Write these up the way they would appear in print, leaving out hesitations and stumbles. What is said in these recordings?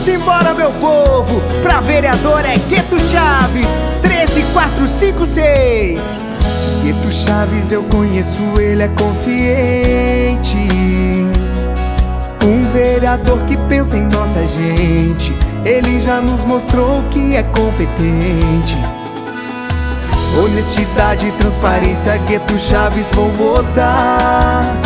Simbora, meu povo, pra vereador é Gueto Chaves, 13456. Gueto Chaves eu conheço, ele é consciente, um vereador que pensa em nossa gente. Ele já nos mostrou que é competente. Honestidade e transparência, Gueto Chaves vou votar.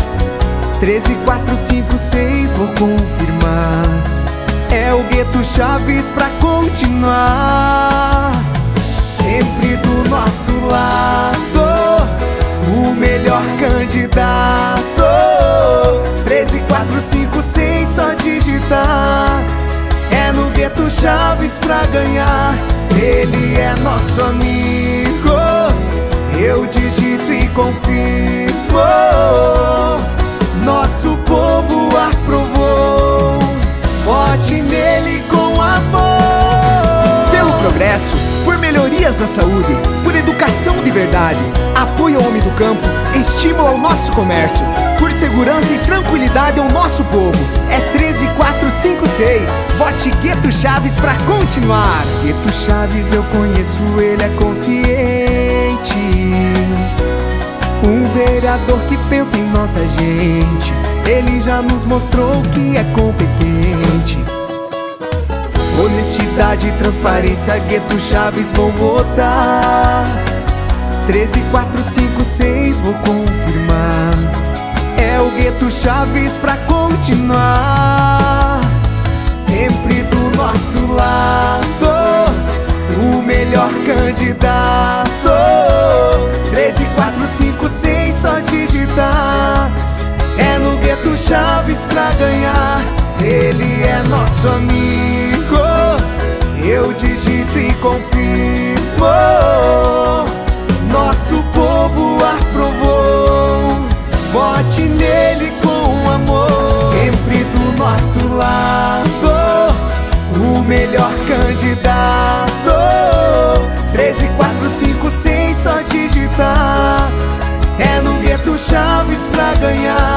13456 vou confirmar. É o Gueto Chaves pra continuar. Sempre do nosso lado, o melhor candidato. 13456 só digitar. É no Gueto Chaves pra ganhar. Ele é nosso amigo, eu digito e confirmo. Nosso povo aprovou. Vote nele com amor. Pelo progresso, por melhorias da saúde, por educação de verdade, apoio ao homem do campo, estímulo ao nosso comércio, por segurança e tranquilidade ao nosso povo. É 13456. Vote Gueto Chaves pra continuar. Gueto Chaves eu conheço, ele é consciente, um vereador que pensa em nossa gente. Ele já nos mostrou que é competente. Honestidade e transparência, Gueto Chaves vou votar. 13456 vou confirmar. É o Gueto Chaves pra continuar. Sempre do nosso lado, o melhor candidato. 13456 só digitar. É no Gueto Chaves pra ganhar. Ele é nosso amigo, eu digito e confirmo. Nosso povo aprovou. Vote nele com amor. Sempre do nosso lado, o melhor candidato. 13456 só digitar. É no Gueto Chaves pra ganhar.